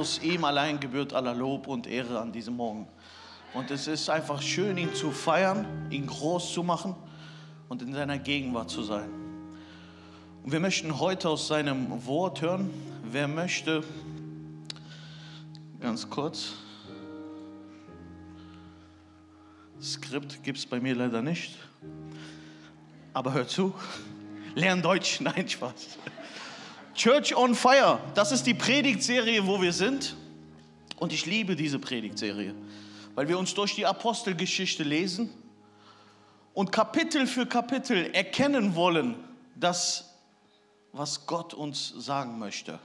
Christus, ihm allein gebührt aller Lob und Ehre an diesem Morgen. Und es ist einfach schön, ihn zu feiern, ihn groß zu machen und in seiner Gegenwart zu sein. Und wir möchten heute aus seinem Wort hören. Wer möchte, ganz kurz, Skript gibt es bei mir leider nicht, aber hör zu, lern Deutsch, nein, Spaß. Church on Fire, das ist die Predigtserie, wo wir sind. Und ich liebe diese Predigtserie, weil wir uns durch die Apostelgeschichte lesen und Kapitel für Kapitel erkennen wollen, das, was Gott uns sagen möchte.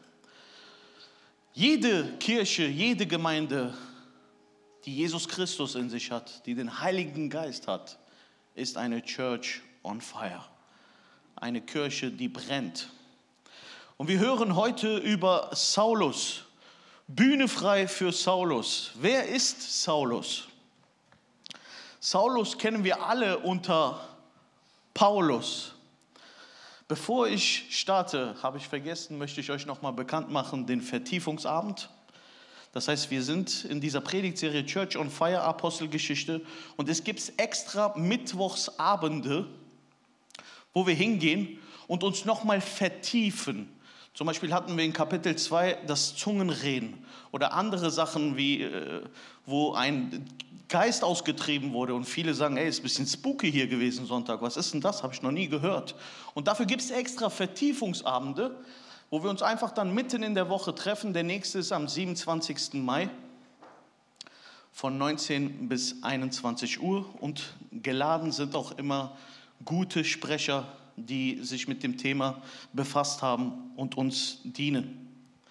Jede Kirche, jede Gemeinde, die Jesus Christus in sich hat, die den Heiligen Geist hat, ist eine Church on Fire. Eine Kirche, die brennt. Und wir hören heute über Saulus. Bühne frei für Saulus. Wer ist Saulus? Saulus kennen wir alle unter Paulus. Bevor ich starte, habe ich vergessen, möchte ich euch nochmal bekannt machen, den Vertiefungsabend. Das heißt, wir sind in dieser Predigtserie Church on Fire, Apostelgeschichte. Und es gibt extra Mittwochsabende, wo wir hingehen und uns nochmal vertiefen. Zum Beispiel hatten wir in Kapitel 2 das Zungenreden oder andere Sachen, wie wo ein Geist ausgetrieben wurde und viele sagen, ey, ist ein bisschen spooky hier gewesen Sonntag, was ist denn das, habe ich noch nie gehört. Und dafür gibt es extra Vertiefungsabende, wo wir uns einfach dann mitten in der Woche treffen. Der nächste ist am 27. Mai von 19 bis 21 Uhr und geladen sind auch immer gute Sprecher, die sich mit dem Thema befasst haben und uns dienen.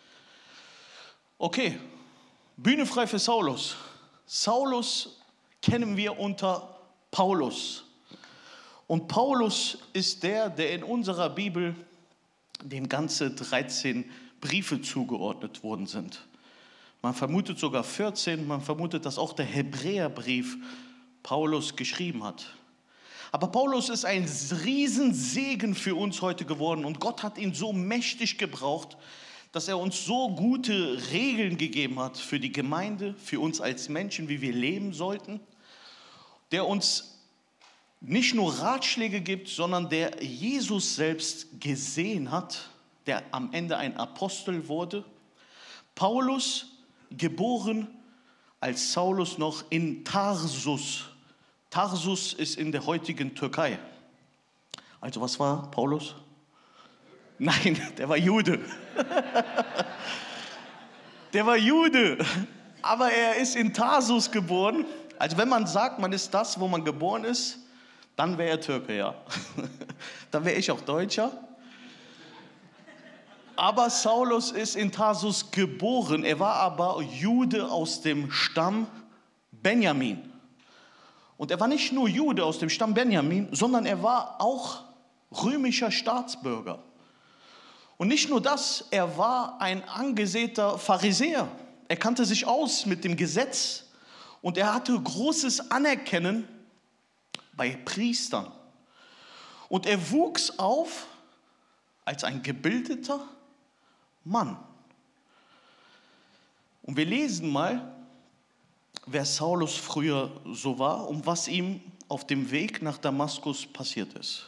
Okay, Bühne frei für Saulus. Saulus kennen wir unter Paulus. Und Paulus ist der in unserer Bibel, dem ganze 13 Briefe zugeordnet worden sind. Man vermutet sogar 14, man vermutet, dass auch der Hebräerbrief Paulus geschrieben hat. Aber Paulus ist ein Riesensegen für uns heute geworden und Gott hat ihn so mächtig gebraucht, dass er uns so gute Regeln gegeben hat für die Gemeinde, für uns als Menschen, wie wir leben sollten, der uns nicht nur Ratschläge gibt, sondern der Jesus selbst gesehen hat, der am Ende ein Apostel wurde. Paulus, geboren als Saulus noch in Tarsus. Tarsus ist in der heutigen Türkei. Also was war Paulus? Nein, der war Jude. Der war Jude, aber er ist in Tarsus geboren. Also wenn man sagt, man ist das, wo man geboren ist, dann wäre er Türke, ja. Dann wäre ich auch Deutscher. Aber Saulus ist in Tarsus geboren. Er war aber Jude aus dem Stamm Benjamin. Und er war nicht nur Jude aus dem Stamm Benjamin, sondern er war auch römischer Staatsbürger. Und nicht nur das, er war ein angesehener Pharisäer. Er kannte sich aus mit dem Gesetz und er hatte großes Anerkennen bei Priestern. Und er wuchs auf als ein gebildeter Mann. Und wir lesen mal, wer Saulus früher so war und was ihm auf dem Weg nach Damaskus passiert ist.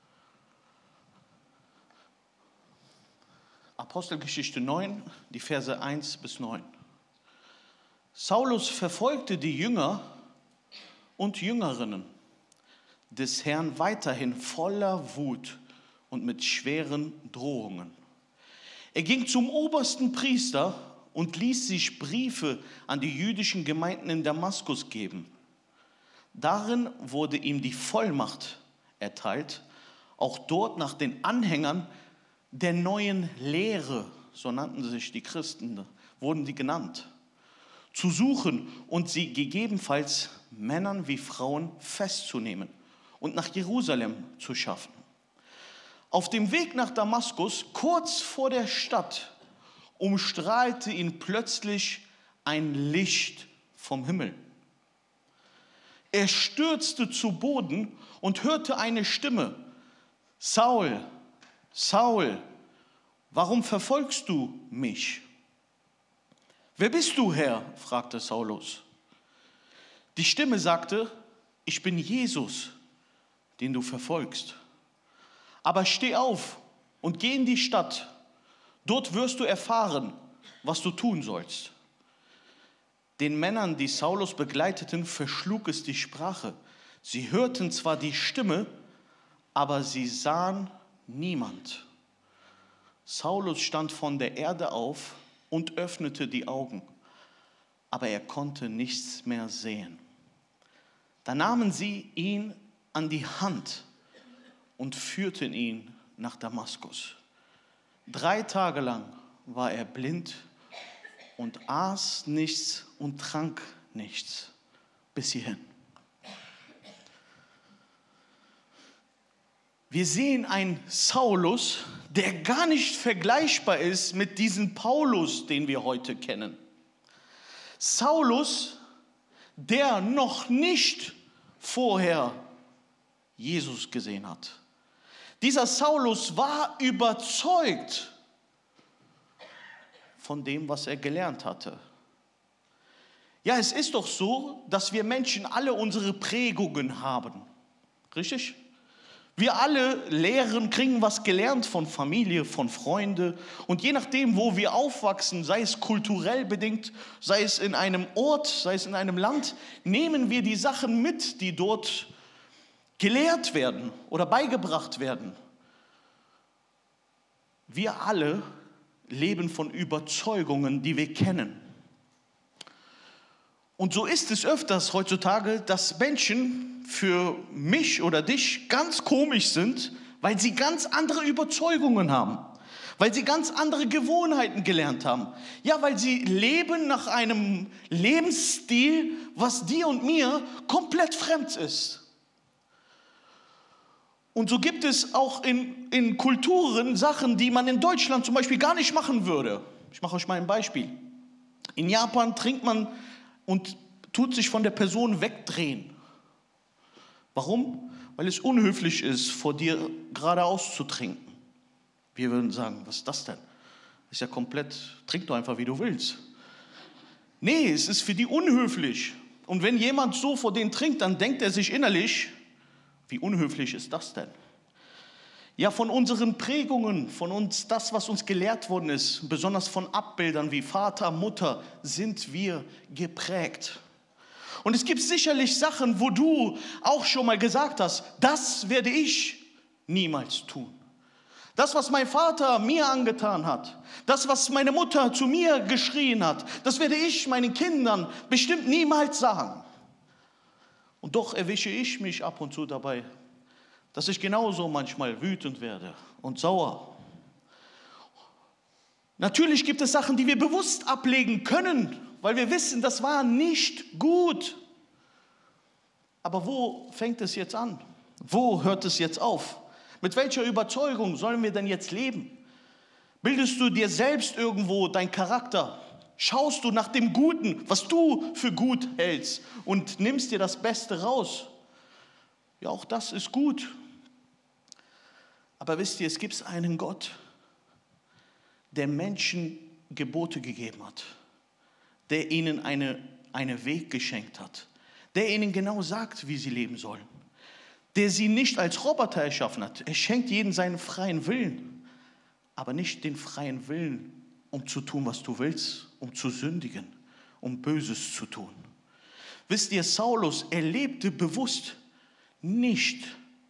Apostelgeschichte 9, die Verse 1 bis 9. Saulus verfolgte die Jünger und Jüngerinnen des Herrn weiterhin voller Wut und mit schweren Drohungen. Er ging zum obersten Priester und ließ sich Briefe an die jüdischen Gemeinden in Damaskus geben. Darin wurde ihm die Vollmacht erteilt, auch dort nach den Anhängern der neuen Lehre, so nannten sich die Christen, wurden die genannt, zu suchen und sie gegebenenfalls Männern wie Frauen festzunehmen und nach Jerusalem zu schaffen. Auf dem Weg nach Damaskus, kurz vor der Stadt, umstrahlte ihn plötzlich ein Licht vom Himmel. Er stürzte zu Boden und hörte eine Stimme: Saul, Saul, warum verfolgst du mich? »Wer bist du, Herr?« fragte Saulus. Die Stimme sagte, »Ich bin Jesus, den du verfolgst. Aber steh auf und geh in die Stadt. Dort wirst du erfahren, was du tun sollst.« Den Männern, die Saulus begleiteten, verschlug es die Sprache. Sie hörten zwar die Stimme, aber sie sahen niemand. Saulus stand von der Erde auf und öffnete die Augen, aber er konnte nichts mehr sehen. Da nahmen sie ihn an die Hand und führten ihn nach Damaskus. 3 Tage lang war er blind und aß nichts und trank nichts bis hierhin. Wir sehen einen Saulus, der gar nicht vergleichbar ist mit diesem Paulus, den wir heute kennen. Saulus, der noch nicht vorher Jesus gesehen hat. Dieser Saulus war überzeugt von dem, was er gelernt hatte. Ja, es ist doch so, dass wir Menschen alle unsere Prägungen haben. Richtig? Wir alle lehren, kriegen was gelernt von Familie, von Freunden. Und je nachdem, wo wir aufwachsen, sei es kulturell bedingt, sei es in einem Ort, sei es in einem Land, nehmen wir die Sachen mit, die dort gelehrt werden oder beigebracht werden. Wir alle leben von Überzeugungen, die wir kennen. Und so ist es öfters heutzutage, dass Menschen für mich oder dich ganz komisch sind, weil sie ganz andere Überzeugungen haben, weil sie ganz andere Gewohnheiten gelernt haben. Ja, weil sie leben nach einem Lebensstil, was dir und mir komplett fremd ist. Und so gibt es auch in Kulturen Sachen, die man in Deutschland zum Beispiel gar nicht machen würde. Ich mache euch mal ein Beispiel. In Japan trinkt man und tut sich von der Person wegdrehen. Warum? Weil es unhöflich ist, vor dir geradeaus zu trinken. Wir würden sagen, was ist das denn? Ist ja komplett, trink doch einfach, wie du willst. Nee, es ist für die unhöflich. Und wenn jemand so vor denen trinkt, dann denkt er sich innerlich, wie unhöflich ist das denn? Ja, von unseren Prägungen, von uns, das, was uns gelehrt worden ist, besonders von Abbildern wie Vater, Mutter, sind wir geprägt. Und es gibt sicherlich Sachen, wo du auch schon mal gesagt hast, das werde ich niemals tun. Das, was mein Vater mir angetan hat, das, was meine Mutter zu mir geschrien hat, das werde ich meinen Kindern bestimmt niemals sagen. Und doch erwische ich mich ab und zu dabei, dass ich genauso manchmal wütend werde und sauer. Natürlich gibt es Sachen, die wir bewusst ablegen können, weil wir wissen, das war nicht gut. Aber wo fängt es jetzt an? Wo hört es jetzt auf? Mit welcher Überzeugung sollen wir denn jetzt leben? Bildest du dir selbst irgendwo deinen Charakter? Schaust du nach dem Guten, was du für gut hältst und nimmst dir das Beste raus? Ja, auch das ist gut. Aber wisst ihr, es gibt einen Gott, der Menschen Gebote gegeben hat, der ihnen einen Weg geschenkt hat, der ihnen genau sagt, wie sie leben sollen, der sie nicht als Roboter erschaffen hat. Er schenkt jedem seinen freien Willen, aber nicht den freien Willen, um zu tun, was du willst, um zu sündigen, um Böses zu tun. Wisst ihr, Saulus, er lebte bewusst nicht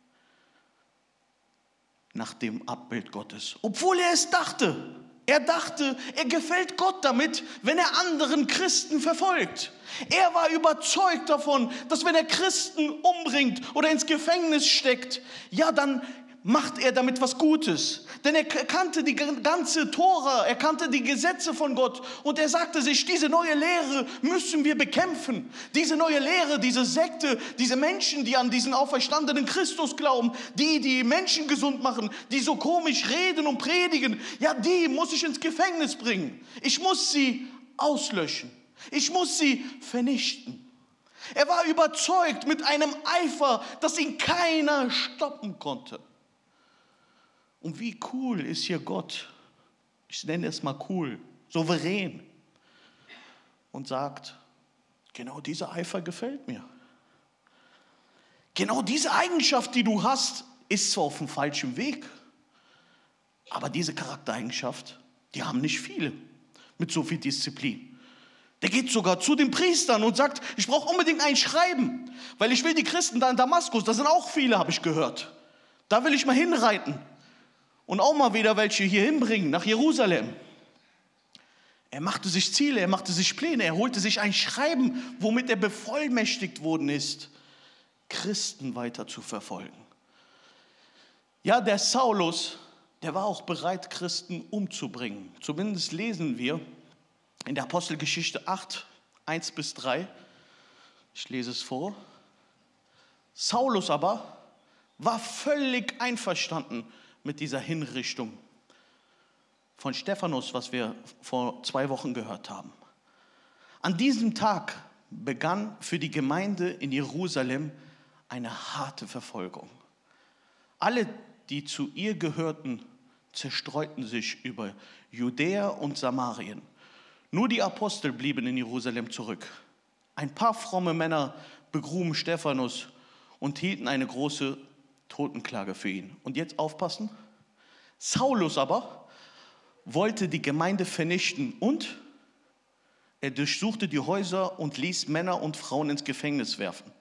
nach dem Abbild Gottes, obwohl er es dachte. Er dachte, er gefällt Gott damit, wenn er anderen Christen verfolgt. Er war überzeugt davon, dass wenn er Christen umbringt oder ins Gefängnis steckt, ja, dann macht er damit was Gutes. Denn er kannte die ganze Tora, er kannte die Gesetze von Gott und er sagte sich, diese neue Lehre müssen wir bekämpfen. Diese neue Lehre, diese Sekte, diese Menschen, die an diesen auferstandenen Christus glauben, die Menschen gesund machen, die so komisch reden und predigen, ja, die muss ich ins Gefängnis bringen. Ich muss sie auslöschen. Ich muss sie vernichten. Er war überzeugt mit einem Eifer, dass ihn keiner stoppen konnte. Und wie cool ist hier Gott? Ich nenne es mal cool, souverän. und sagt, genau dieser Eifer gefällt mir. Genau diese Eigenschaft, die du hast, ist zwar auf dem falschen Weg, aber diese Charaktereigenschaft, die haben nicht viele mit so viel Disziplin. Der geht sogar zu den Priestern und sagt, ich brauche unbedingt ein Schreiben, weil ich will die Christen da in Damaskus, da sind auch viele, habe ich gehört. Da will ich mal hinreiten und auch mal wieder welche hier hinbringen, nach Jerusalem. Er machte sich Ziele, er machte sich Pläne, er holte sich ein Schreiben, womit er bevollmächtigt worden ist, Christen weiter zu verfolgen. Ja, der Saulus, der war auch bereit, Christen umzubringen. Zumindest lesen wir in der Apostelgeschichte 8, 1-3. Ich lese es vor. Saulus aber war völlig einverstanden mit dieser Hinrichtung von Stephanus, was wir vor 2 Wochen gehört haben. An diesem Tag begann für die Gemeinde in Jerusalem eine harte Verfolgung. Alle, die zu ihr gehörten, zerstreuten sich über Judäa und Samarien. Nur die Apostel blieben in Jerusalem zurück. Ein paar fromme Männer begruben Stephanus und hielten eine große Totenklage für ihn. Und jetzt aufpassen. Saulus aber wollte die Gemeinde vernichten und er durchsuchte die Häuser und ließ Männer und Frauen ins Gefängnis werfen.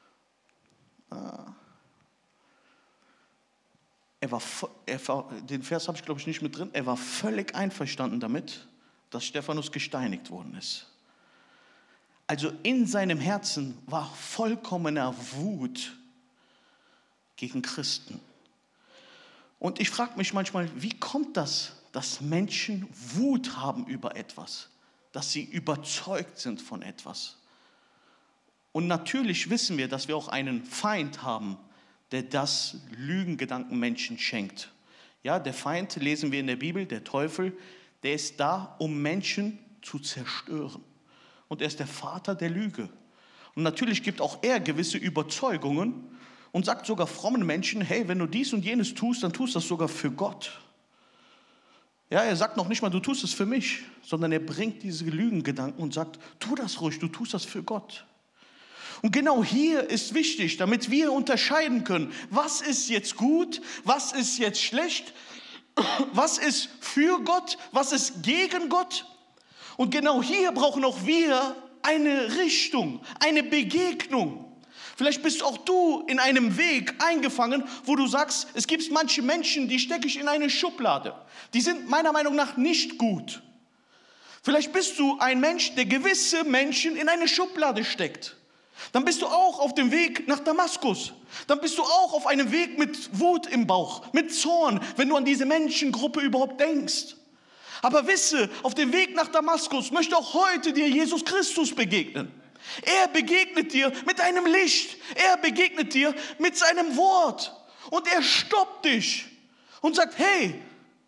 Den Vers habe ich, glaube ich, nicht mit drin. Er war völlig einverstanden damit, dass Stephanus gesteinigt worden ist. Also in seinem Herzen war vollkommener Wut gegen Christen. Und ich frage mich manchmal, wie kommt das, dass Menschen Wut haben über etwas, dass sie überzeugt sind von etwas? Und natürlich wissen wir, dass wir auch einen Feind haben, der das Lügengedanken Menschen schenkt. Ja, der Feind, lesen wir in der Bibel, der Teufel, der ist da, um Menschen zu zerstören. Und er ist der Vater der Lüge. Und natürlich gibt auch er gewisse Überzeugungen und sagt sogar frommen Menschen, hey, wenn du dies und jenes tust, dann tust du das sogar für Gott. Ja, er sagt noch nicht mal, du tust es für mich, sondern er bringt diese Lügengedanken und sagt, tu das ruhig, du tust das für Gott. Und genau hier ist wichtig, damit wir unterscheiden können, was ist jetzt gut, was ist jetzt schlecht, was ist für Gott, was ist gegen Gott. Und genau hier brauchen auch wir eine Richtung, eine Begegnung. Vielleicht bist auch du in einem Weg eingefangen, wo du sagst, es gibt manche Menschen, die stecke ich in eine Schublade. Die sind meiner Meinung nach nicht gut. Vielleicht bist du ein Mensch, der gewisse Menschen in eine Schublade steckt. Dann bist du auch auf dem Weg nach Damaskus. Dann bist du auch auf einem Weg mit Wut im Bauch, mit Zorn, wenn du an diese Menschengruppe überhaupt denkst. Aber wisse, auf dem Weg nach Damaskus möchte auch heute dir Jesus Christus begegnen. Er begegnet dir mit einem Licht. Er begegnet dir mit seinem Wort. Und er stoppt dich und sagt, hey,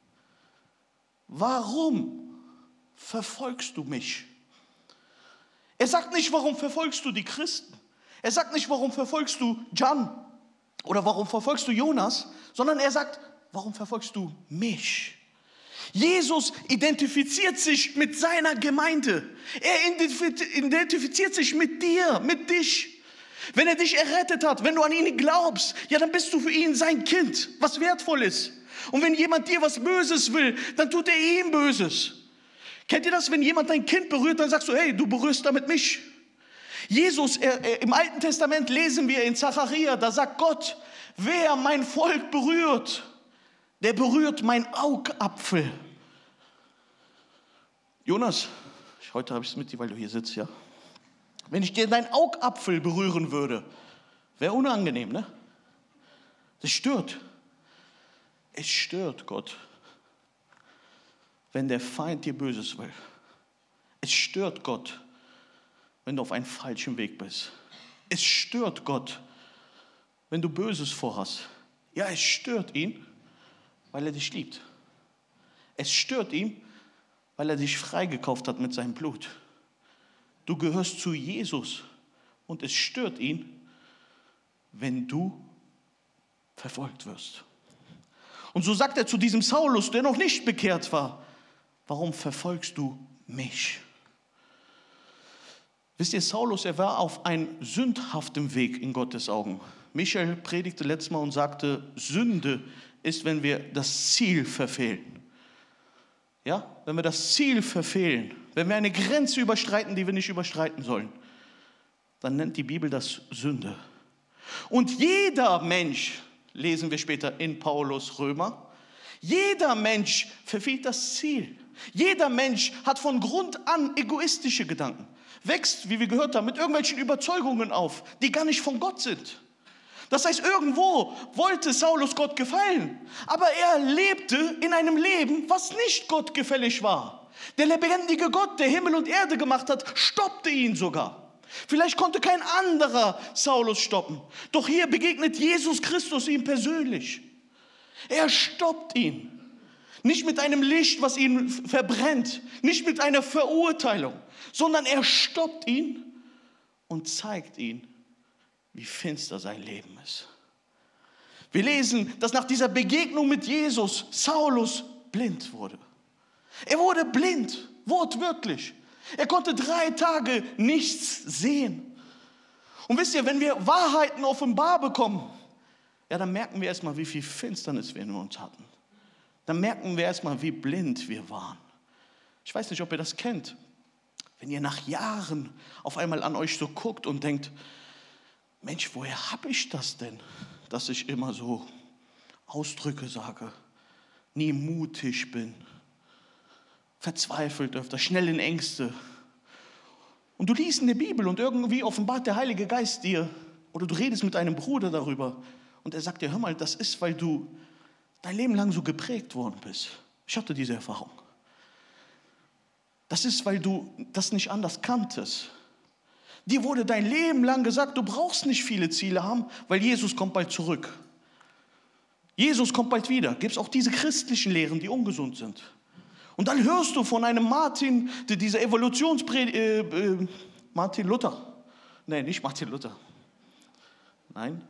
warum verfolgst du mich? Er sagt nicht, warum verfolgst du die Christen? Er sagt nicht, warum verfolgst du Jan oder warum verfolgst du Jonas, sondern er sagt, warum verfolgst du mich? Jesus identifiziert sich mit seiner Gemeinde. Er identifiziert sich mit dir, mit dich. Wenn er dich errettet hat, wenn du an ihn glaubst, ja, dann bist du für ihn sein Kind, was wertvoll ist. Und wenn jemand dir was Böses will, dann tut er ihm Böses. Kennt ihr das, wenn jemand dein Kind berührt, dann sagst du, hey, du berührst damit mich. Jesus, im Alten Testament lesen wir in Zacharia, da sagt Gott, wer mein Volk berührt, der berührt mein Augapfel. Jonas, heute habe ich es mit dir, weil du hier sitzt, ja. Wenn ich dir deinen Augapfel berühren würde, wäre unangenehm, ne? Das stört. Es stört Gott, wenn der Feind dir Böses will. Es stört Gott, wenn du auf einem falschen Weg bist. Es stört Gott, wenn du Böses vorhast. Ja, es stört ihn, weil er dich liebt. Es stört ihn, weil er dich freigekauft hat mit seinem Blut. Du gehörst zu Jesus und es stört ihn, wenn du verfolgt wirst. Und so sagt er zu diesem Saulus, der noch nicht bekehrt war, warum verfolgst du mich? Wisst ihr, Saulus, er war auf einem sündhaften Weg in Gottes Augen. Michael predigte letztes Mal und sagte, Sünde ist, wenn wir das Ziel verfehlen. Ja, wenn wir das Ziel verfehlen, wenn wir eine Grenze überschreiten, die wir nicht überschreiten sollen, dann nennt die Bibel das Sünde. Und jeder Mensch, lesen wir später in Paulus Römer, jeder Mensch verfehlt das Ziel. Jeder Mensch hat von Grund an egoistische Gedanken, wächst, wie wir gehört haben, mit irgendwelchen Überzeugungen auf, die gar nicht von Gott sind. Das heißt, irgendwo wollte Saulus Gott gefallen, aber er lebte in einem Leben, was nicht Gott gefällig war. Der lebendige Gott, der Himmel und Erde gemacht hat, stoppte ihn sogar. Vielleicht konnte kein anderer Saulus stoppen, doch hier begegnet Jesus Christus ihm persönlich. Er stoppt ihn. Nicht mit einem Licht, was ihn verbrennt, nicht mit einer Verurteilung, sondern er stoppt ihn und zeigt ihn, wie finster sein Leben ist. Wir lesen, dass nach dieser Begegnung mit Jesus Saulus blind wurde. Er wurde blind, wortwörtlich. Er konnte 3 Tage nichts sehen. Und wisst ihr, wenn wir Wahrheiten offenbar bekommen, ja, dann merken wir erstmal, wie viel Finsternis wir in uns hatten. Dann merken wir erstmal, wie blind wir waren. Ich weiß nicht, ob ihr das kennt. Wenn ihr nach Jahren auf einmal an euch so guckt und denkt, Mensch, woher habe ich das denn, dass ich immer so Ausdrücke sage, nie mutig bin, verzweifelt öfter, schnell in Ängste. Und du liest in der Bibel und irgendwie offenbart der Heilige Geist dir, oder du redest mit einem Bruder darüber und er sagt dir, hör mal, das ist, weil du dein Leben lang so geprägt worden bist. Ich hatte diese Erfahrung. Das ist, weil du das nicht anders kanntest. Dir wurde dein Leben lang gesagt, du brauchst nicht viele Ziele haben, weil Jesus kommt bald zurück. Jesus kommt bald wieder. Gibt es auch diese christlichen Lehren, die ungesund sind. Und dann hörst du von einem Martin, dieser Martin Luther. Nein, nicht Martin Luther. Nein.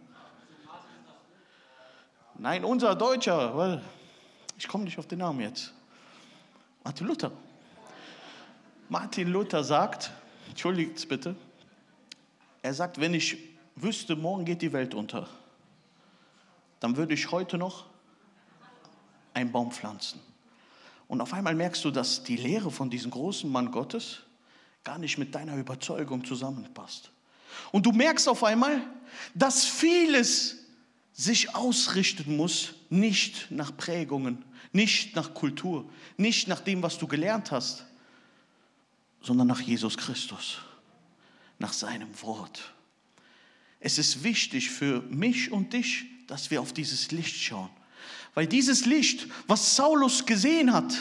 Nein, unser Deutscher, weil ich komme nicht auf den Namen jetzt. Martin Luther. Martin Luther sagt, entschuldigt bitte, er sagt, wenn ich wüsste, morgen geht die Welt unter, dann würde ich heute noch einen Baum pflanzen. Und auf einmal merkst du, dass die Lehre von diesem großen Mann Gottes gar nicht mit deiner Überzeugung zusammenpasst. Und du merkst auf einmal, dass vieles sich ausrichten muss, nicht nach Prägungen, nicht nach Kultur, nicht nach dem, was du gelernt hast, sondern nach Jesus Christus, nach seinem Wort. Es ist wichtig für mich und dich, dass wir auf dieses Licht schauen. Weil dieses Licht, was Saulus gesehen hat,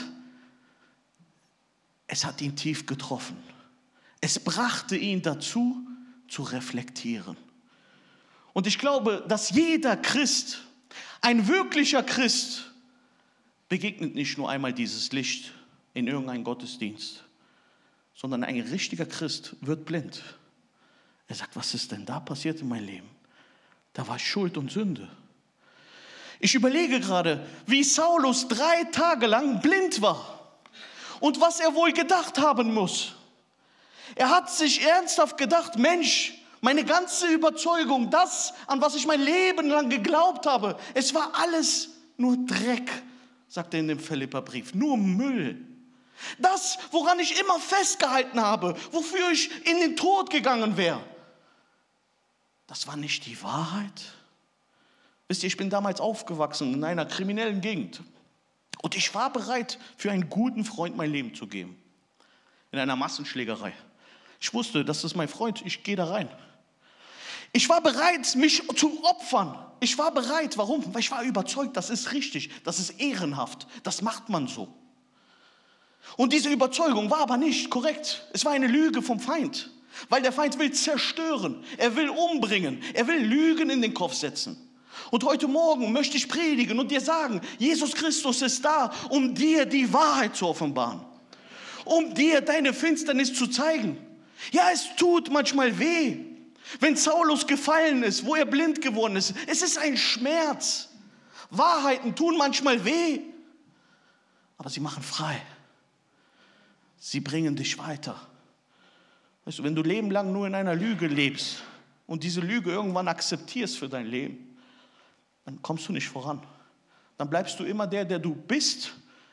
es hat ihn tief getroffen. Es brachte ihn dazu, zu reflektieren. Und ich glaube, dass jeder Christ, ein wirklicher Christ, begegnet nicht nur einmal dieses Licht in irgendeinem Gottesdienst, sondern ein richtiger Christ wird blind. Er sagt, was ist denn da passiert in meinem Leben? Da war Schuld und Sünde. Ich überlege gerade, wie Saulus 3 Tage lang blind war und was er wohl gedacht haben muss. Er hat sich ernsthaft gedacht, Mensch, meine ganze Überzeugung, das, an was ich mein Leben lang geglaubt habe, es war alles nur Dreck, sagt er in dem Philipperbrief, nur Müll. Das, woran ich immer festgehalten habe, wofür ich in den Tod gegangen wäre, das war nicht die Wahrheit. Wisst ihr, ich bin damals aufgewachsen in einer kriminellen Gegend und ich war bereit, für einen guten Freund mein Leben zu geben. In einer Massenschlägerei. Ich wusste, das ist mein Freund, ich gehe da rein. Ich war bereit, mich zu opfern. Ich war bereit, warum? Weil ich war überzeugt, das ist richtig, das ist ehrenhaft, das macht man so. Und diese Überzeugung war aber nicht korrekt. Es war eine Lüge vom Feind, weil der Feind will zerstören, er will umbringen, er will Lügen in den Kopf setzen. Und heute Morgen möchte ich predigen und dir sagen, Jesus Christus ist da, um dir die Wahrheit zu offenbaren, um dir deine Finsternis zu zeigen. Ja, es tut manchmal weh, wenn Saulus gefallen ist, wo er blind geworden ist. Es ist ein Schmerz. Wahrheiten tun manchmal weh, aber sie machen frei. Sie bringen dich weiter. Weißt du, wenn du Leben lang nur in einer Lüge lebst und diese Lüge irgendwann akzeptierst für dein Leben, dann kommst du nicht voran. Dann bleibst du immer der du bist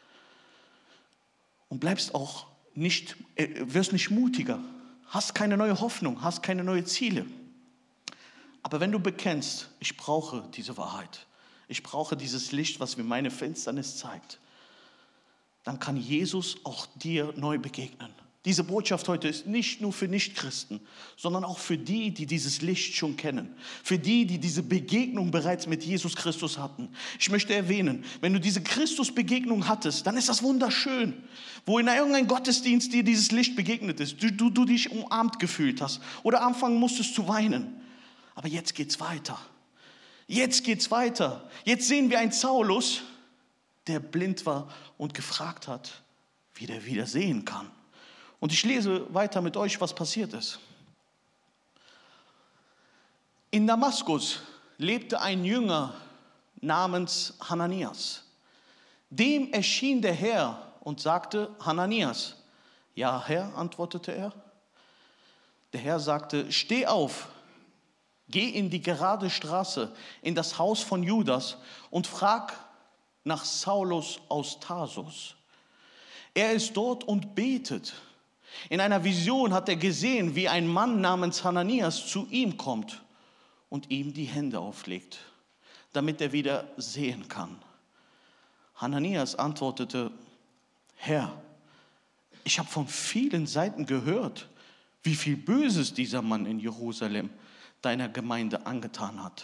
und bleibst auch nicht, wirst nicht mutiger, hast keine neue Hoffnung, hast keine neuen Ziele. Aber wenn du bekennst, ich brauche diese Wahrheit, ich brauche dieses Licht, was mir meine Finsternis zeigt, dann kann Jesus auch dir neu begegnen. Diese Botschaft heute ist nicht nur für Nichtchristen, sondern auch für die, die dieses Licht schon kennen. Für die, die diese Begegnung bereits mit Jesus Christus hatten. Ich möchte erwähnen, wenn du diese Christusbegegnung hattest, dann ist das wunderschön. Wo in irgendeinem Gottesdienst dir dieses Licht begegnet ist, du dich umarmt gefühlt hast oder anfangen musstest zu weinen. Aber jetzt geht's weiter. Jetzt geht's weiter. Jetzt sehen wir einen Saulus, der blind war und gefragt hat, wie der wieder sehen kann. Und ich lese weiter mit euch, was passiert ist. In Damaskus lebte ein Jünger namens Hananias. Dem erschien der Herr und sagte, Hananias. Ja, Herr, antwortete er. Der Herr sagte, steh auf, geh in die gerade Straße, in das Haus von Judas und frag nach Saulus aus Tarsus. Er ist dort und betet. In einer Vision hat er gesehen, wie ein Mann namens Hananias zu ihm kommt und ihm die Hände auflegt, damit er wieder sehen kann. Hananias antwortete, Herr, ich habe von vielen Seiten gehört, wie viel Böses dieser Mann in Jerusalem deiner Gemeinde angetan hat.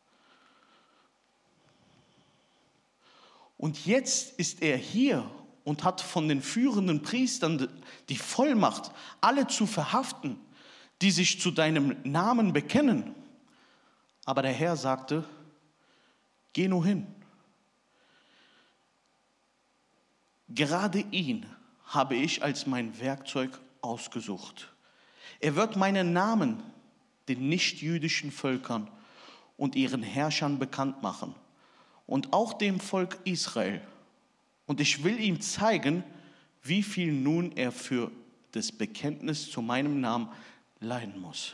Und jetzt ist er hier und hat von den führenden Priestern die Vollmacht, alle zu verhaften, die sich zu deinem Namen bekennen. Aber der Herr sagte, geh nur hin. Gerade ihn habe ich als mein Werkzeug ausgesucht. Er wird meinen Namen den nichtjüdischen Völkern und ihren Herrschern bekannt machen und auch dem Volk Israel. Und ich will ihm zeigen, wie viel nun er für das Bekenntnis zu meinem Namen leiden muss.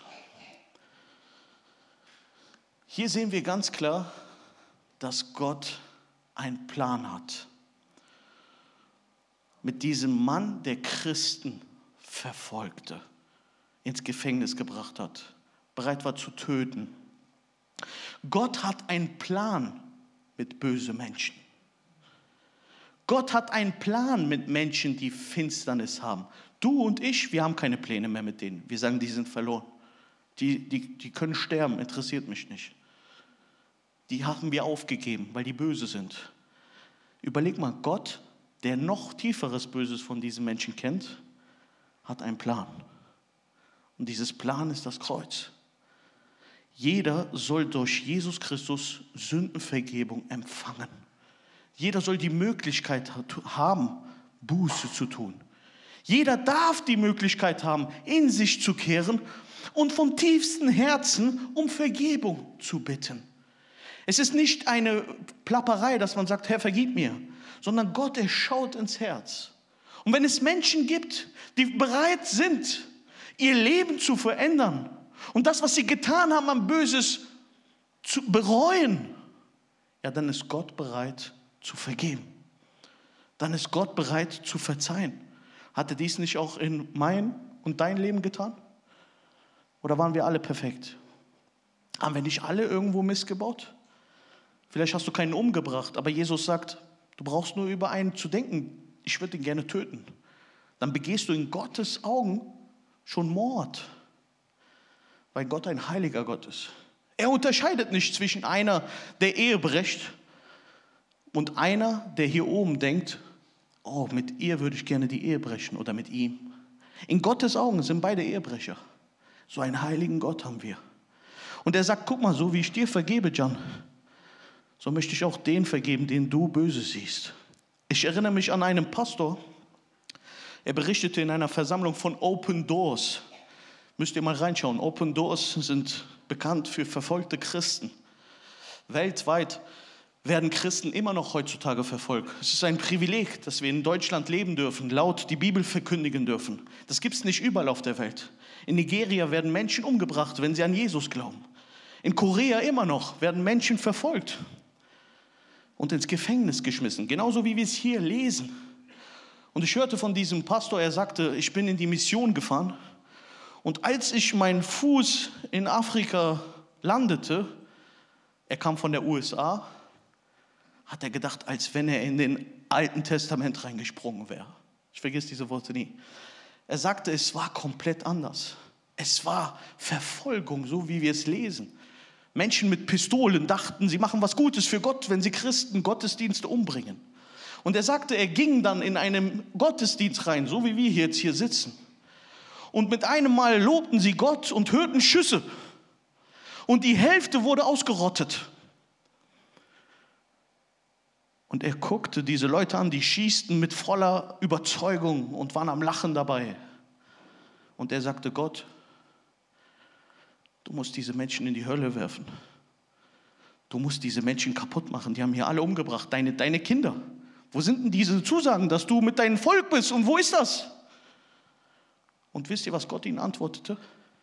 Hier sehen wir ganz klar, dass Gott einen Plan hat. Mit diesem Mann, der Christen verfolgte, ins Gefängnis gebracht hat, bereit war zu töten. Gott hat einen Plan mit bösen Menschen. Gott hat einen Plan mit Menschen, die Finsternis haben. Du und ich, wir haben keine Pläne mehr mit denen. Wir sagen, die sind verloren. Die können sterben, interessiert mich nicht. Die haben wir aufgegeben, weil die böse sind. Überleg mal, Gott, der noch tieferes Böses von diesen Menschen kennt, hat einen Plan. Und dieses Plan ist das Kreuz. Jeder soll durch Jesus Christus Sündenvergebung empfangen. Jeder soll die Möglichkeit haben, Buße zu tun. Jeder darf die Möglichkeit haben, in sich zu kehren und vom tiefsten Herzen um Vergebung zu bitten. Es ist nicht eine Plapperei, dass man sagt, Herr, vergib mir, sondern Gott, er schaut ins Herz. Und wenn es Menschen gibt, die bereit sind, ihr Leben zu verändern und das, was sie getan haben, am Böses zu bereuen, ja, dann ist Gott bereit zu vergeben. Dann ist Gott bereit zu verzeihen. Hat er dies nicht auch in mein und dein Leben getan? Oder waren wir alle perfekt? Haben wir nicht alle irgendwo Mist gebaut? Vielleicht hast du keinen umgebracht, aber Jesus sagt, du brauchst nur über einen zu denken, ich würde ihn gerne töten. Dann begehst du in Gottes Augen schon Mord, weil Gott ein heiliger Gott ist. Er unterscheidet nicht zwischen einer, der Ehe bricht, und einer, der hier oben denkt, oh, mit ihr würde ich gerne die Ehe brechen oder mit ihm. In Gottes Augen sind beide Ehebrecher. So einen heiligen Gott haben wir. Und er sagt, guck mal, so wie ich dir vergebe, John, so möchte ich auch den vergeben, den du böse siehst. Ich erinnere mich an einen Pastor, er berichtete in einer Versammlung von Open Doors. Müsst ihr mal reinschauen. Open Doors sind bekannt für verfolgte Christen. Weltweit werden Christen immer noch heutzutage verfolgt. Es ist ein Privileg, dass wir in Deutschland leben dürfen, laut die Bibel verkündigen dürfen. Das gibt es nicht überall auf der Welt. In Nigeria werden Menschen umgebracht, wenn sie an Jesus glauben. In Korea immer noch werden Menschen verfolgt und ins Gefängnis geschmissen, genauso wie wir es hier lesen. Und ich hörte von diesem Pastor, er sagte, ich bin in die Mission gefahren und als ich meinen Fuß in Afrika landete, er kam von der USA, hat er gedacht, als wenn er in den Alten Testament reingesprungen wäre. Ich vergesse diese Worte nie. Er sagte, es war komplett anders. Es war Verfolgung, so wie wir es lesen. Menschen mit Pistolen dachten, sie machen was Gutes für Gott, wenn sie Christen Gottesdienste umbringen. Und er sagte, er ging dann in einen Gottesdienst rein, so wie wir jetzt hier sitzen. Und mit einem Mal lobten sie Gott und hörten Schüsse. Und die Hälfte wurde ausgerottet. Und er guckte diese Leute an, die schießten mit voller Überzeugung und waren am Lachen dabei. Und er sagte, Gott, du musst diese Menschen in die Hölle werfen. Du musst diese Menschen kaputt machen. Die haben hier alle umgebracht, deine Kinder. Wo sind denn diese Zusagen, dass du mit deinem Volk bist? Und wo ist das? Und wisst ihr, was Gott ihnen antwortete?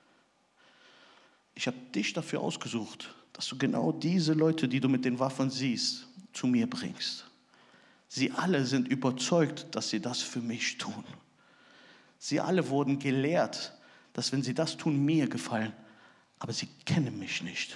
Ich habe dich dafür ausgesucht, dass du genau diese Leute, die du mit den Waffen siehst, zu mir bringst. Sie alle sind überzeugt, dass sie das für mich tun. Sie alle wurden gelehrt, dass wenn sie das tun, mir gefallen. Aber sie kennen mich nicht.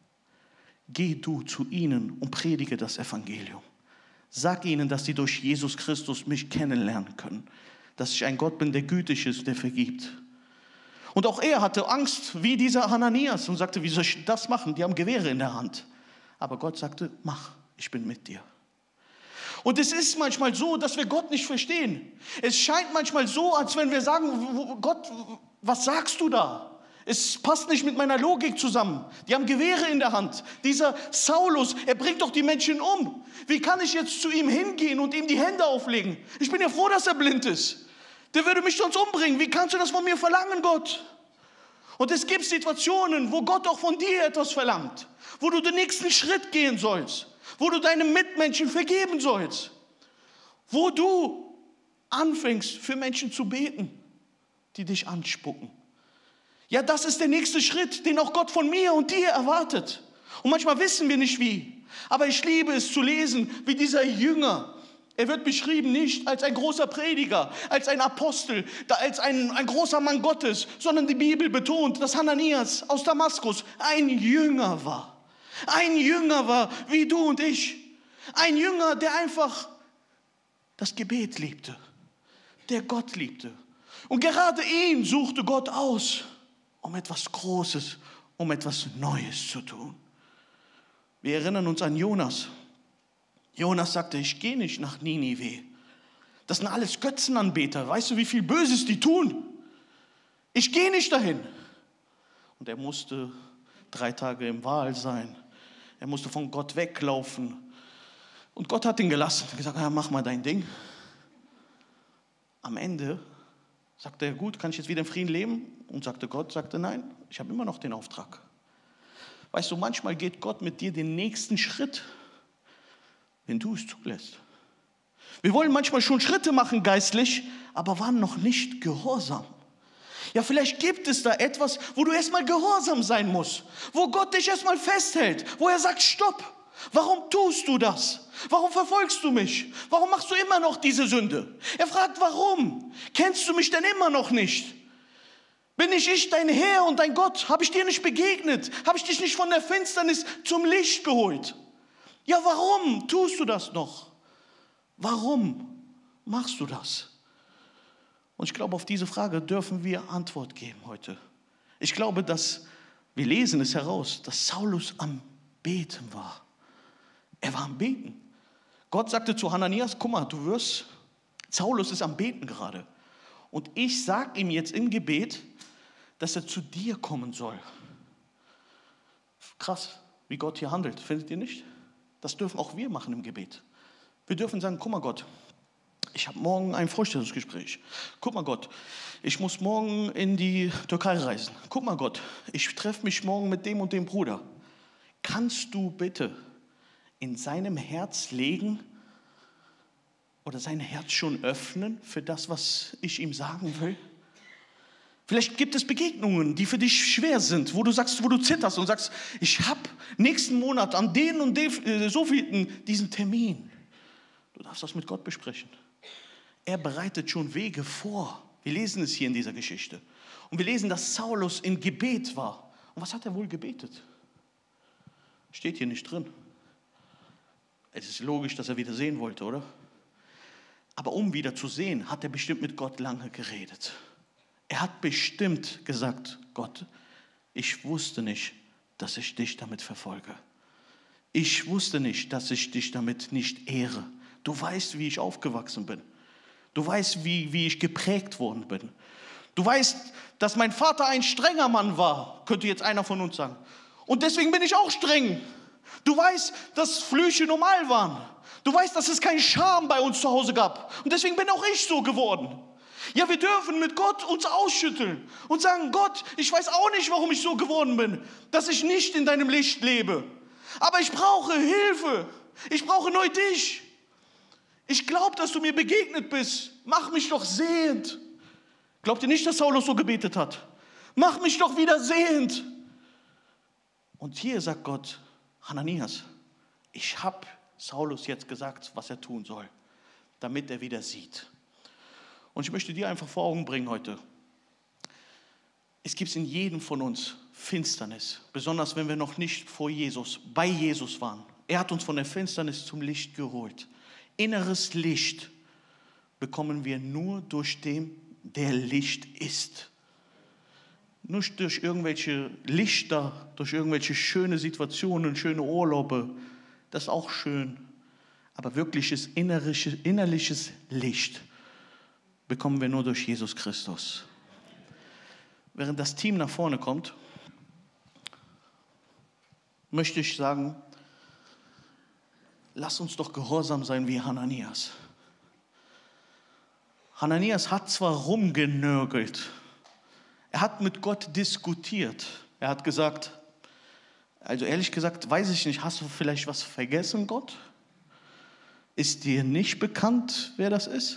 Geh du zu ihnen und predige das Evangelium. Sag ihnen, dass sie durch Jesus Christus mich kennenlernen können. Dass ich ein Gott bin, der gütig ist, der vergibt. Und auch er hatte Angst, wie dieser Hananias, und sagte, wie soll ich das machen? Die haben Gewehre in der Hand. Aber Gott sagte, mach, ich bin mit dir. Und es ist manchmal so, dass wir Gott nicht verstehen. Es scheint manchmal so, als wenn wir sagen, Gott, was sagst du da? Es passt nicht mit meiner Logik zusammen. Die haben Gewehre in der Hand. Dieser Saulus, er bringt doch die Menschen um. Wie kann ich jetzt zu ihm hingehen und ihm die Hände auflegen? Ich bin ja froh, dass er blind ist. Der würde mich sonst umbringen. Wie kannst du das von mir verlangen, Gott? Und es gibt Situationen, wo Gott auch von dir etwas verlangt. Wo du den nächsten Schritt gehen sollst. Wo du deinem Mitmenschen vergeben sollst. Wo du anfängst, für Menschen zu beten, die dich anspucken. Ja, das ist der nächste Schritt, den auch Gott von mir und dir erwartet. Und manchmal wissen wir nicht wie. Aber ich liebe es zu lesen, wie dieser Jünger, er wird beschrieben nicht als ein großer Prediger, als ein Apostel, als ein großer Mann Gottes, sondern die Bibel betont, dass Hananias aus Damaskus ein Jünger war. Ein Jünger war wie du und ich. Ein Jünger, der einfach das Gebet liebte, der Gott liebte. Und gerade ihn suchte Gott aus, um etwas Großes, um etwas Neues zu tun. Wir erinnern uns an Jonas. Jonas sagte, ich gehe nicht nach Ninive. Das sind alles Götzenanbeter. Weißt du, wie viel Böses die tun? Ich gehe nicht dahin. Und er musste 3 Tage im Wal sein. Er musste von Gott weglaufen. Und Gott hat ihn gelassen. Er hat gesagt, ja, mach mal dein Ding. Am Ende sagte er, gut, kann ich jetzt wieder in Frieden leben? Und Gott sagte, nein, ich habe immer noch den Auftrag. Weißt du, manchmal geht Gott mit dir den nächsten Schritt, wenn du es zulässt. Wir wollen manchmal schon Schritte machen geistlich, aber waren noch nicht gehorsam. Ja, vielleicht gibt es da etwas, wo du erstmal gehorsam sein musst, wo Gott dich erstmal festhält, wo er sagt, stopp, warum tust du das? Warum verfolgst du mich? Warum machst du immer noch diese Sünde? Er fragt, warum? Kennst du mich denn immer noch nicht? Bin nicht ich dein Herr und dein Gott? Habe ich dir nicht begegnet? Habe ich dich nicht von der Finsternis zum Licht geholt? Ja, warum tust du das noch? Warum machst du das? Und ich glaube, auf diese Frage dürfen wir Antwort geben heute. Ich glaube, dass, wir lesen es heraus, dass Saulus am Beten war. Er war am Beten. Gott sagte zu Hananias, guck mal, Saulus ist am Beten gerade. Und ich sage ihm jetzt im Gebet, dass er zu dir kommen soll. Krass, wie Gott hier handelt, findet ihr nicht? Das dürfen auch wir machen im Gebet. Wir dürfen sagen, guck mal Gott, ich habe morgen ein Vorstellungsgespräch. Guck mal Gott, ich muss morgen in die Türkei reisen. Guck mal Gott, ich treffe mich morgen mit dem und dem Bruder. Kannst du bitte in seinem Herz legen oder sein Herz schon öffnen für das, was ich ihm sagen will? Vielleicht gibt es Begegnungen, die für dich schwer sind, wo du sagst, wo du zitterst und sagst, ich habe nächsten Monat an den und den, so vielen diesen Termin. Du darfst das mit Gott besprechen. Er bereitet schon Wege vor. Wir lesen es hier in dieser Geschichte. Und wir lesen, dass Saulus in Gebet war. Und was hat er wohl gebetet? Steht hier nicht drin. Es ist logisch, dass er wieder sehen wollte, oder? Aber um wieder zu sehen, hat er bestimmt mit Gott lange geredet. Er hat bestimmt gesagt, Gott, ich wusste nicht, dass ich dich damit verfolge. Ich wusste nicht, dass ich dich damit nicht ehre. Du weißt, wie ich aufgewachsen bin. Du weißt, wie ich geprägt worden bin. Du weißt, dass mein Vater ein strenger Mann war, könnte jetzt einer von uns sagen. Und deswegen bin ich auch streng. Du weißt, dass Flüche normal waren. Du weißt, dass es keinen Scham bei uns zu Hause gab. Und deswegen bin auch ich so geworden. Ja, wir dürfen mit Gott uns ausschütteln und sagen, Gott, ich weiß auch nicht, warum ich so geworden bin, dass ich nicht in deinem Licht lebe. Aber ich brauche Hilfe. Ich brauche neu dich. Ich glaube, dass du mir begegnet bist. Mach mich doch sehend. Glaubt ihr nicht, dass Saulus so gebetet hat? Mach mich doch wieder sehend. Und hier sagt Gott, Hananias, ich habe Saulus jetzt gesagt, was er tun soll, damit er wieder sieht. Und ich möchte dir einfach vor Augen bringen heute, es gibt in jedem von uns Finsternis, besonders wenn wir noch nicht bei Jesus waren. Er hat uns von der Finsternis zum Licht geholt. Inneres Licht bekommen wir nur durch den, der Licht ist. Nicht durch irgendwelche Lichter, durch irgendwelche schöne Situationen, schöne Urlaube. Das ist auch schön. Aber wirkliches innerliches Licht bekommen wir nur durch Jesus Christus. Während das Team nach vorne kommt, möchte ich sagen, lass uns doch gehorsam sein wie Hananias. Hananias hat zwar rumgenörgelt, er hat mit Gott diskutiert. Er hat gesagt, also ehrlich gesagt, weiß ich nicht, hast du vielleicht was vergessen, Gott? Ist dir nicht bekannt, wer das ist?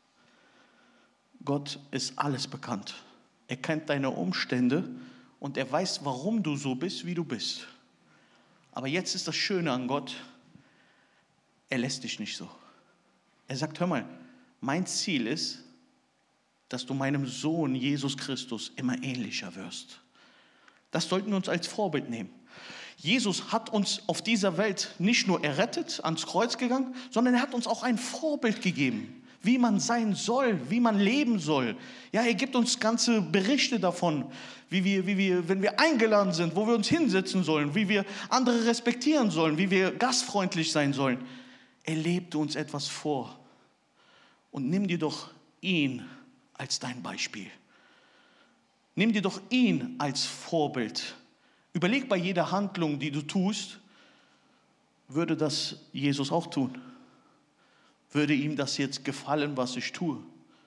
Gott ist alles bekannt. Er kennt deine Umstände und er weiß, warum du so bist, wie du bist. Aber jetzt ist das Schöne an Gott, er lässt dich nicht so. Er sagt, hör mal, mein Ziel ist, dass du meinem Sohn Jesus Christus immer ähnlicher wirst. Das sollten wir uns als Vorbild nehmen. Jesus hat uns auf dieser Welt nicht nur errettet, ans Kreuz gegangen, sondern er hat uns auch ein Vorbild gegeben, wie man sein soll, wie man leben soll. Ja, er gibt uns ganze Berichte davon, wie wir, wenn wir eingeladen sind, wo wir uns hinsetzen sollen, wie wir andere respektieren sollen, wie wir gastfreundlich sein sollen. Er lebte uns etwas vor. Und nimm dir doch ihn als dein Beispiel. Nimm dir doch ihn als Vorbild. Überleg bei jeder Handlung, die du tust, würde das Jesus auch tun? Würde ihm das jetzt gefallen, was ich tue?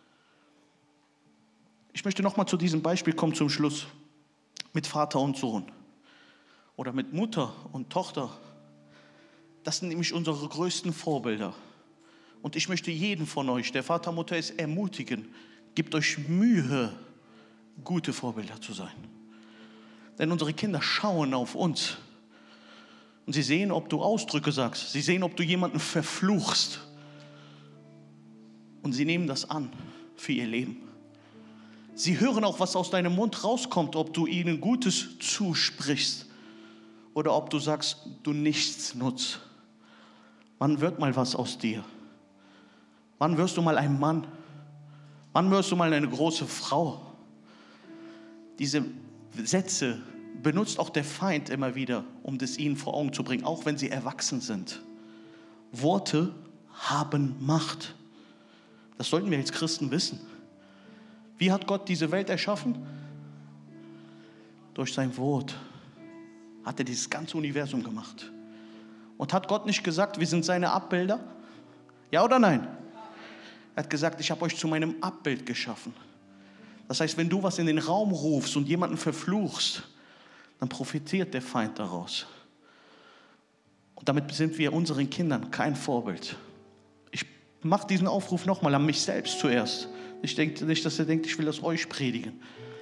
Ich möchte nochmal zu diesem Beispiel kommen zum Schluss. Mit Vater und Sohn. Oder mit Mutter und Tochter. Das sind nämlich unsere größten Vorbilder. Und ich möchte jeden von euch, der Vater, Mutter ist, ermutigen, gebt euch Mühe, gute Vorbilder zu sein. Denn unsere Kinder schauen auf uns. Und sie sehen, ob du Ausdrücke sagst. Sie sehen, ob du jemanden verfluchst. Und sie nehmen das an für ihr Leben. Sie hören auch, was aus deinem Mund rauskommt, ob du ihnen Gutes zusprichst oder ob du sagst, du nichts nutzt. Wann wird mal was aus dir? Wann wirst du mal ein Mann? Wann wirst du mal eine große Frau? Diese Sätze benutzt auch der Feind immer wieder, um das ihnen vor Augen zu bringen, auch wenn sie erwachsen sind. Worte haben Macht. Das sollten wir als Christen wissen. Wie hat Gott diese Welt erschaffen? Durch sein Wort hat er dieses ganze Universum gemacht. Und hat Gott nicht gesagt, wir sind seine Abbilder? Ja oder nein? Er hat gesagt, ich habe euch zu meinem Abbild geschaffen. Das heißt, wenn du was in den Raum rufst und jemanden verfluchst, dann profitiert der Feind daraus. Und damit sind wir unseren Kindern kein Vorbild. Ich mache diesen Aufruf nochmal an mich selbst zuerst. Ich denke nicht, dass er denkt, ich will das euch predigen.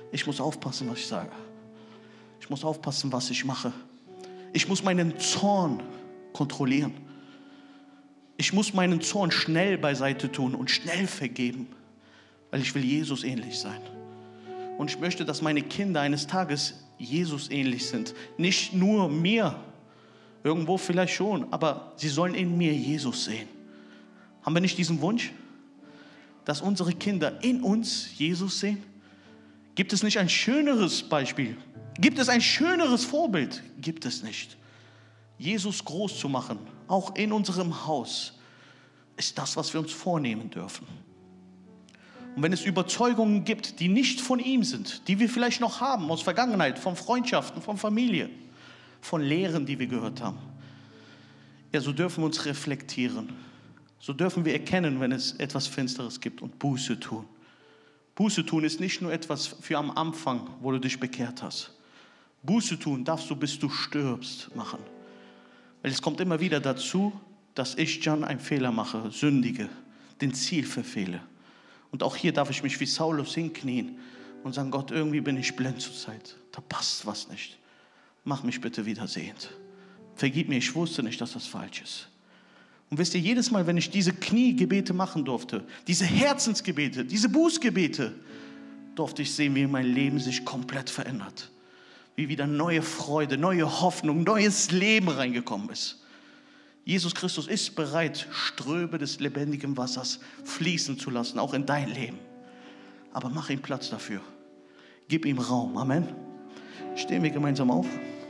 Ich muss aufpassen, was ich sage. Ich muss aufpassen, was ich mache. Ich muss meinen Zorn kontrollieren. Ich muss meinen Zorn schnell beiseite tun und schnell vergeben, weil ich will Jesus ähnlich sein. Und ich möchte, dass meine Kinder eines Tages Jesus ähnlich sind. Nicht nur mir, irgendwo vielleicht schon, aber sie sollen in mir Jesus sehen. Haben wir nicht diesen Wunsch, dass unsere Kinder in uns Jesus sehen? Gibt es nicht ein schöneres Beispiel? Gibt es ein schöneres Vorbild? Gibt es nicht. Jesus groß zu machen, auch in unserem Haus, ist das, was wir uns vornehmen dürfen. Und wenn es Überzeugungen gibt, die nicht von ihm sind, die wir vielleicht noch haben aus Vergangenheit, von Freundschaften, von Familie, von Lehren, die wir gehört haben, ja, so dürfen wir uns reflektieren. So dürfen wir erkennen, wenn es etwas Finsteres gibt und Buße tun. Buße tun ist nicht nur etwas für am Anfang, wo du dich bekehrt hast. Buße tun darfst du, bis du stirbst, machen. Weil es kommt immer wieder dazu, dass ich, John, einen Fehler mache, sündige, den Ziel verfehle. Und auch hier darf ich mich wie Saulus hinknien und sagen, Gott, irgendwie bin ich blind zur Zeit. Da passt was nicht. Mach mich bitte wieder sehend. Vergib mir, ich wusste nicht, dass das falsch ist. Und wisst ihr, jedes Mal, wenn ich diese Kniegebete machen durfte, diese Herzensgebete, diese Bußgebete, durfte ich sehen, wie mein Leben sich komplett verändert. Wie wieder neue Freude, neue Hoffnung, neues Leben reingekommen ist. Jesus Christus ist bereit, Ströme des lebendigen Wassers fließen zu lassen, auch in dein Leben. Aber mach ihm Platz dafür. Gib ihm Raum. Amen. Stehen wir gemeinsam auf.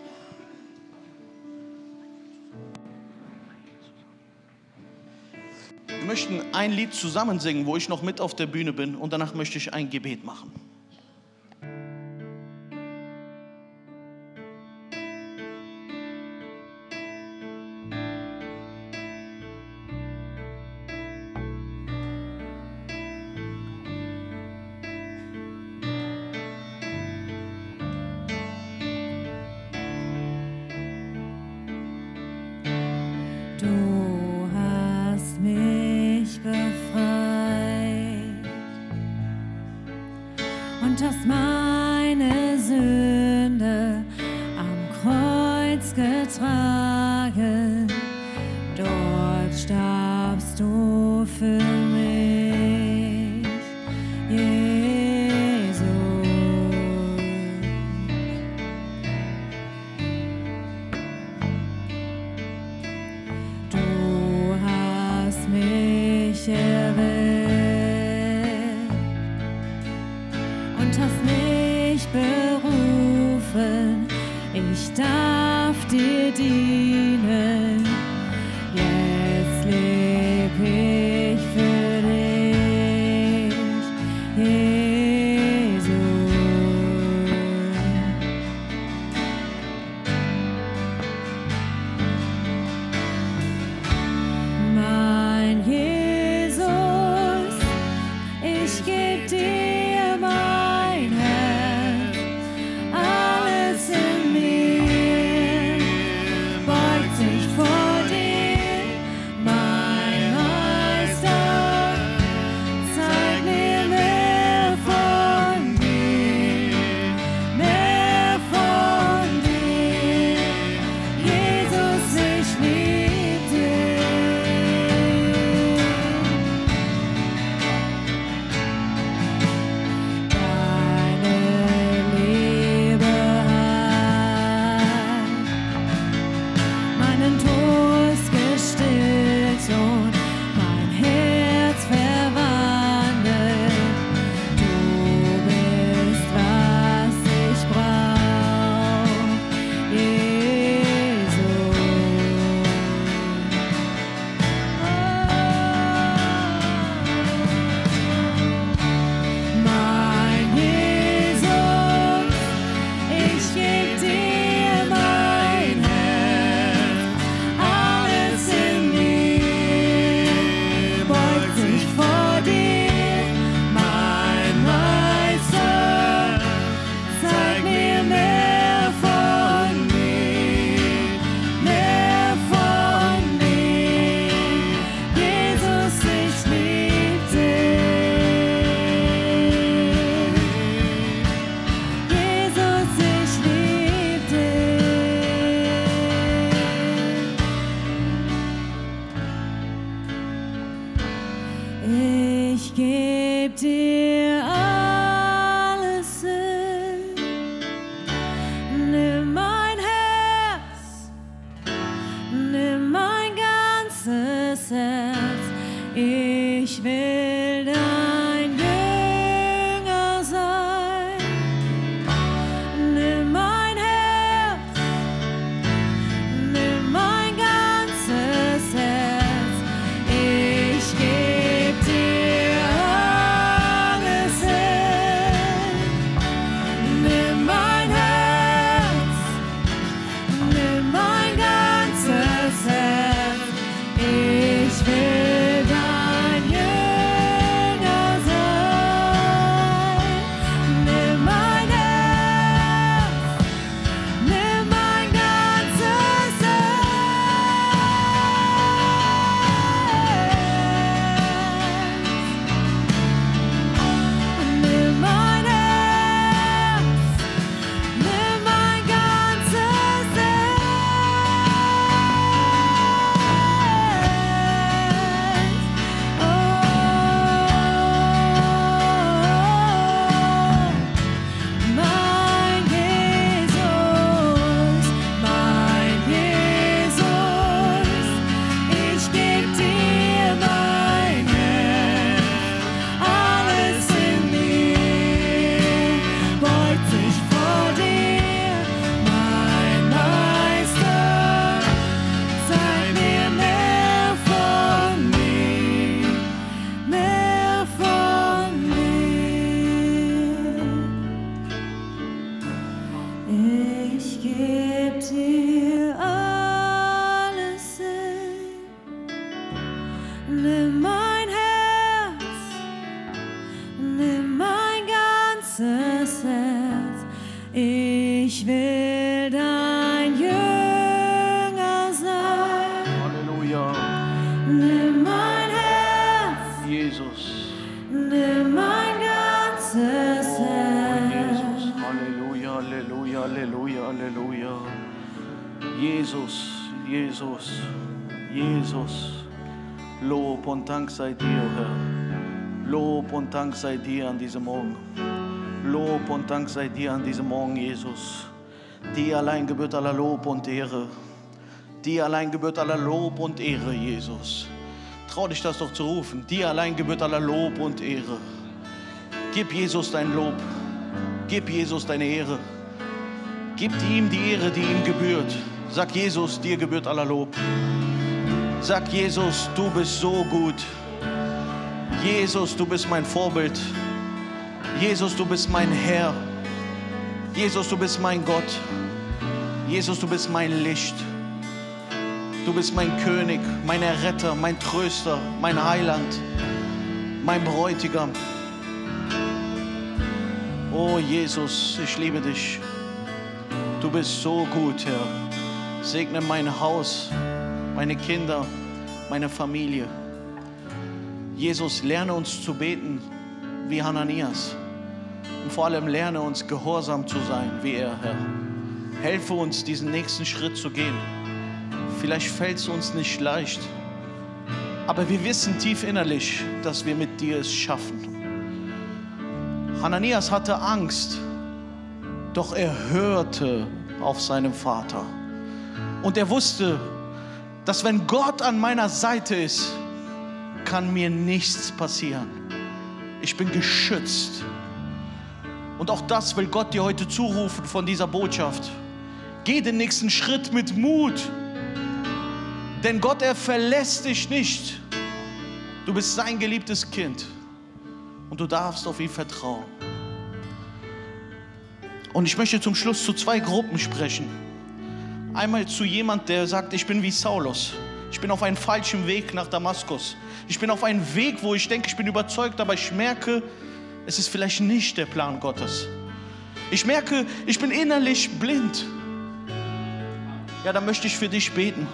Wir möchten ein Lied zusammen singen, wo ich noch mit auf der Bühne bin, und danach möchte ich ein Gebet machen. Du hast mich befreit und hast meine Sünde am Kreuz getragen. Dort starbst du für mich, Jesus. Du hast mich erwählt und hast mich berufen. Ich darf dir dienen. Jetzt leb ich für dich, Jesus. Mein Jesus, ich geb dir mein Herz, alles in mir beugt sich vor geb dir alles hin. Nimm mein Herz, nimm mein ganzes Herz. Ich will dein Jünger sein. Nimm mein Herz, nimm mein ganzes Herz. Ich geb dir alles hin. Nimm mein Herz, nimm mein ganzes Herz. Ich will dein Jünger sein. Nimm mein Herz, nimm mein ganzes Herz. Nimm mein Herz, nimm mein ganzes Herz. Oh, mein Jesus, ich geb dir mein Herz, alles in mir beugt sich vor dir, mein Meister, zeig mir mehr von mir, mehr von mir. Ich geb dir alles hin. Nimm mein Herz, nimm mein ganzes Herz. Ich will dein Jünger sein. Halleluja. Nimm mein Herz, Jesus. nimm mein ganzes Oh, Herz. Jesus. Halleluja, Halleluja, Halleluja, Halleluja. Jesus, Jesus, Jesus. Lob und Dank sei dir, Herr. Lob und Dank sei dir an diesem Morgen. Lob und Dank sei dir an diesem Morgen, Jesus. Dir allein gebührt aller Lob und Ehre. Dir allein gebührt aller Lob und Ehre, Jesus. Trau dich das doch zu rufen. Dir allein gebührt aller Lob und Ehre. Gib Jesus dein Lob. Gib Jesus deine Ehre. Gib ihm die Ehre, die ihm gebührt. Sag Jesus, dir gebührt aller Lob. Sag Jesus, du bist so gut. Jesus, du bist mein Vorbild. Jesus, du bist mein Herr. Jesus, du bist mein Gott. Jesus, du bist mein Licht. Du bist mein König, mein Erretter, mein Tröster, mein Heiland, mein Bräutigam. Oh Jesus, ich liebe dich. Du bist so gut, Herr. Segne mein Haus, meine Kinder, meine Familie. Jesus, lerne uns zu beten wie Hananias. Und vor allem lerne uns gehorsam zu sein wie er, Herr. Helfe uns, diesen nächsten Schritt zu gehen. Vielleicht fällt es uns nicht leicht, aber wir wissen tief innerlich, dass wir mit dir es schaffen. Hananias hatte Angst, doch er hörte auf seinen Vater. Und er wusste, dass wenn Gott an meiner Seite ist, kann mir nichts passieren. Ich bin geschützt. Und auch das will Gott dir heute zurufen von dieser Botschaft. Geh den nächsten Schritt mit Mut. Denn Gott, er verlässt dich nicht. Du bist sein geliebtes Kind. Und du darfst auf ihn vertrauen. Und ich möchte zum Schluss zu zwei Gruppen sprechen. Einmal zu jemand, der sagt, ich bin wie Saulus. Ich bin auf einem falschen Weg nach Damaskus. Ich bin auf einem Weg, wo ich denke, ich bin überzeugt, aber ich merke, es ist vielleicht nicht der Plan Gottes. Ich merke, ich bin innerlich blind. Ja, dann möchte ich für dich beten.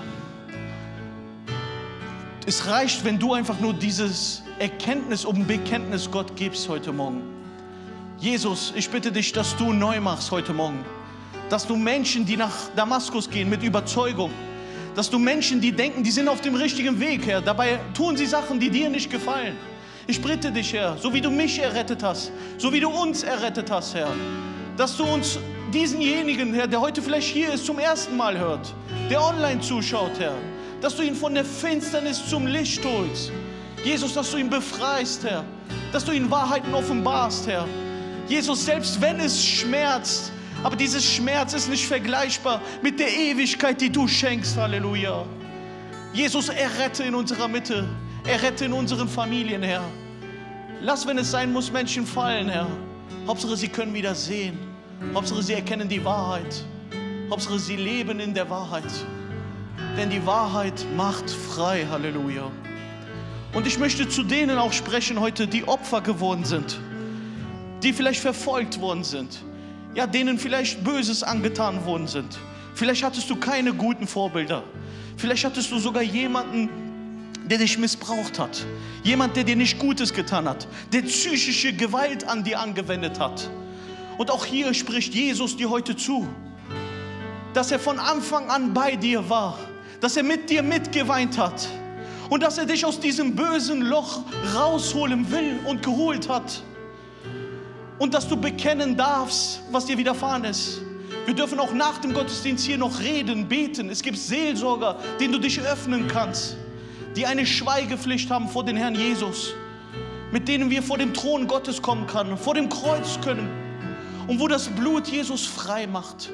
Es reicht, wenn du einfach nur dieses Erkenntnis und Bekenntnis Gott gibst heute Morgen. Jesus, ich bitte dich, dass du neu machst heute Morgen. Dass du Menschen, die nach Damaskus gehen mit Überzeugung, dass du Menschen, die denken, die sind auf dem richtigen Weg, Herr, dabei tun sie Sachen, die dir nicht gefallen. Ich bitte dich, Herr, so wie du mich errettet hast, so wie du uns errettet hast, Herr, dass du uns diesenjenigen, Herr, der heute vielleicht hier ist, zum ersten Mal hört, der online zuschaut, Herr, dass du ihn von der Finsternis zum Licht holst. Jesus, dass du ihn befreist, Herr, dass du ihn Wahrheiten offenbarst, Herr. Jesus, selbst wenn es schmerzt, aber dieses Schmerz ist nicht vergleichbar mit der Ewigkeit, die du schenkst. Halleluja. Jesus, errette in unserer Mitte, errette in unseren Familien, Herr. Lass, wenn es sein muss, Menschen fallen, Herr. Hauptsache, sie können wieder sehen. Hauptsache, sie erkennen die Wahrheit. Hauptsache, sie leben in der Wahrheit. Denn die Wahrheit macht frei. Halleluja. Und ich möchte zu denen auch sprechen heute, die Opfer geworden sind, die vielleicht verfolgt worden sind, ja, denen vielleicht Böses angetan worden sind. Vielleicht hattest du keine guten Vorbilder. Vielleicht hattest du sogar jemanden, der dich missbraucht hat. Jemand, der dir nicht Gutes getan hat, der psychische Gewalt an dir angewendet hat. Und auch hier spricht Jesus dir heute zu, dass er von Anfang an bei dir war, dass er mit dir mitgeweint hat und dass er dich aus diesem bösen Loch rausholen will und geholt hat. Und dass du bekennen darfst, was dir widerfahren ist. Wir dürfen auch nach dem Gottesdienst hier noch reden, beten. Es gibt Seelsorger, denen du dich öffnen kannst, die eine Schweigepflicht haben vor den Herrn Jesus, mit denen wir vor dem Thron Gottes kommen können, vor dem Kreuz können und wo das Blut Jesus frei macht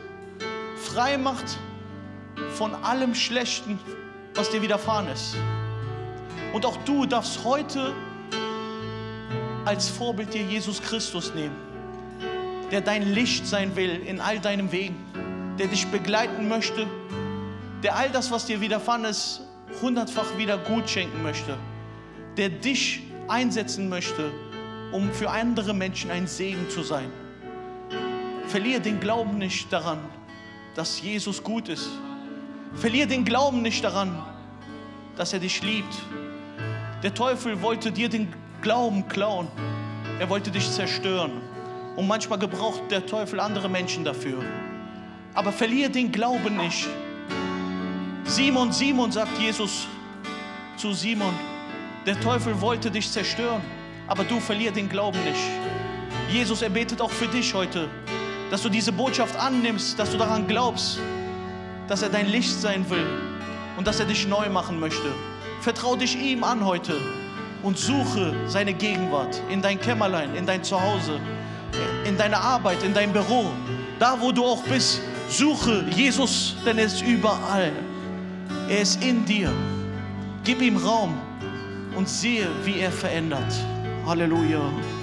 von allem Schlechten, was dir widerfahren ist. Und auch du darfst heute als Vorbild dir Jesus Christus nehmen, der dein Licht sein will in all deinen Wegen, der dich begleiten möchte, der all das, was dir widerfahren ist, 100-fach wieder gut schenken möchte, der dich einsetzen möchte, um für andere Menschen ein Segen zu sein. Verliere den Glauben nicht daran, dass Jesus gut ist. Verliere den Glauben nicht daran, dass er dich liebt. Der Teufel wollte dir den Glauben klauen. Er wollte dich zerstören. Und manchmal gebraucht der Teufel andere Menschen dafür. Aber verliere den Glauben nicht. Simon, Simon, sagt Jesus zu Simon, der Teufel wollte dich zerstören, aber du verlier den Glauben nicht. Jesus, er betet auch für dich heute, dass du diese Botschaft annimmst, dass du daran glaubst, dass er dein Licht sein will und dass er dich neu machen möchte. Vertrau dich ihm an heute und suche seine Gegenwart in dein Kämmerlein, in dein Zuhause, in deine Arbeit, in dein Büro, da wo du auch bist. Suche Jesus, denn er ist überall. Er ist in dir. Gib ihm Raum und sehe, wie er verändert. Halleluja.